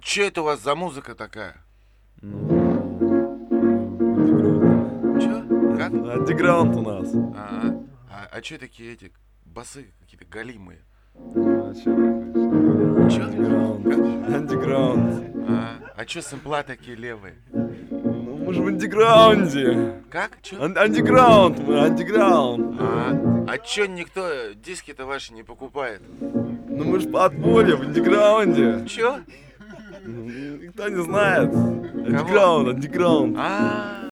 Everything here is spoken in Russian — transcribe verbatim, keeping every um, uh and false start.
чё это у вас за музыка такая? Ну, Чё? Как? андеграунд у нас. А, а, а чё такие эти басы какие-то галимые? А чё такое? Чё? Андеграунд. Андеграунд. А, а чё сэмпла такие левые? Ну, мы же в андеграунде. Как? Чё? Ан- Андеграунд, мы андеграунд. А, а чё никто э, диски-то ваши не покупает? Ну мы же подполье в андеграунде. Чё? Ну, никто не знает. Андеграунд, андеграунд. А,